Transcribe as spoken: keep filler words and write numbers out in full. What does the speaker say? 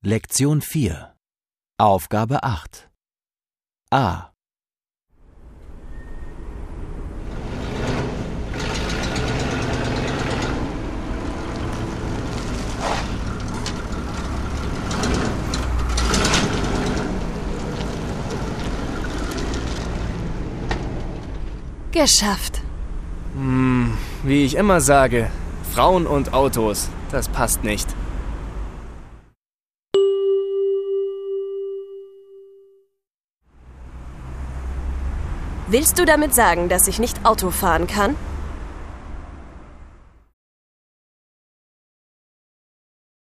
Lektion vier. Aufgabe acht. A. Geschafft. Hm, wie ich immer sage, Frauen und Autos, das passt nicht. Willst du damit sagen, dass ich nicht Auto fahren kann?